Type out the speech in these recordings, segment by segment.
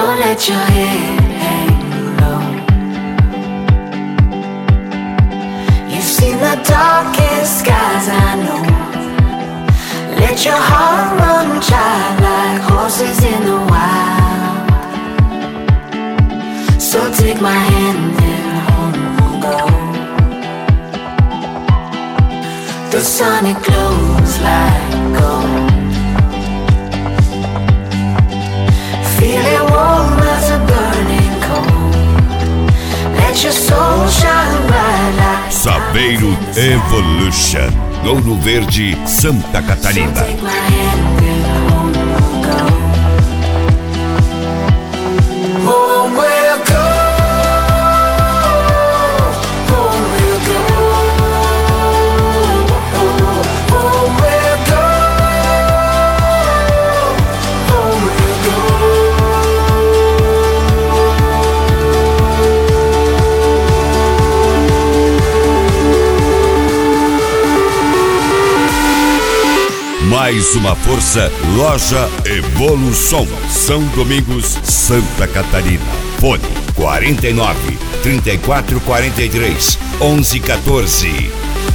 Don't let your head hang low. You've seen the darkest skies, I know. Let your heart run child like horses in the wild. So take my hand and home we'll go. The sun it glows like gold. Feel it warm as a burning coal. Let your soul shine bright like Saveiro Evolution, Ouro Verde, Santa Catarina. So take my hand and home we'll go. Home we'll go. Home we'll go. Home we'll go. Home we'll go. Mais uma força, Loja Evolução, São Domingos, Santa Catarina. Fone 49 34 43 11 14.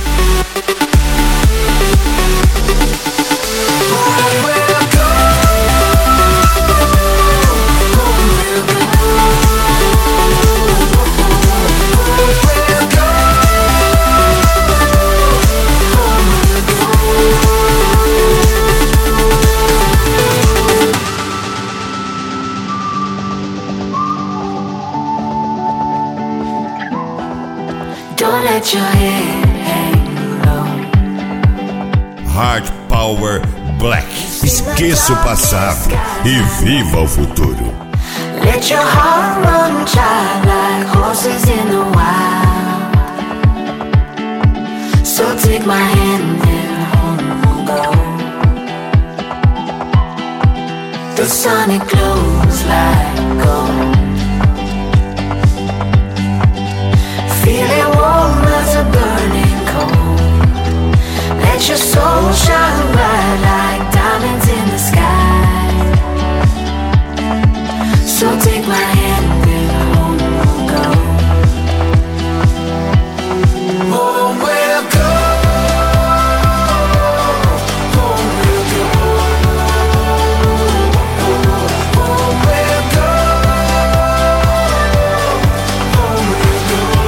Don't let your head hang low. Hard Power Black. Esqueça o passado e viva o futuro. Let your heart run child like horses in the wild. So take my hand and home we'll go. The sun it glows like gold. Feel it warm as a burning coal. Let your soul shine bright like diamonds in the sky. So take my hand and home we'll go. Home we'll go. Home we'll go. Home we'll go. Home we'll go.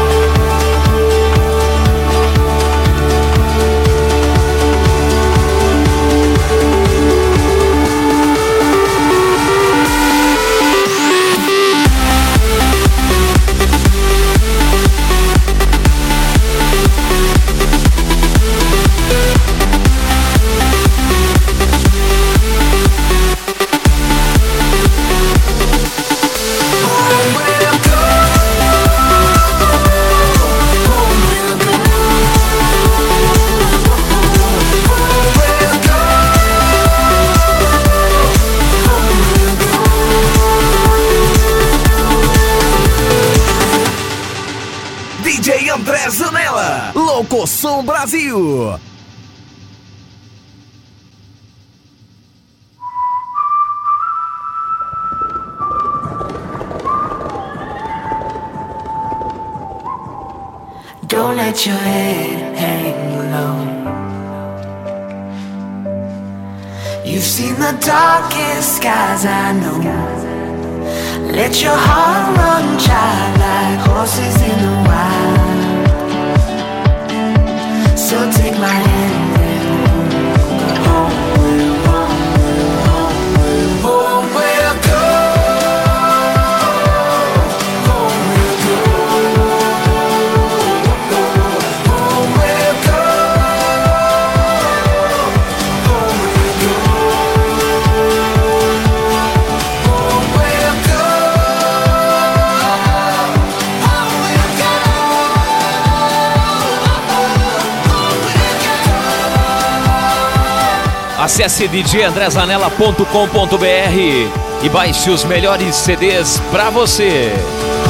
DJ André Zanella, Locoção Brasil. Don't let your head hang low. You've seen the darkest skies, I know. Let your heart run child like horses in the wild. So take my hand and home we'll go. Home we'll go. Home we'll go. Home we'll go. Home we'll go. Home we'll go. Home we'll go. Acesse djandrezanella.com.br e baixe os melhores CDs pra você.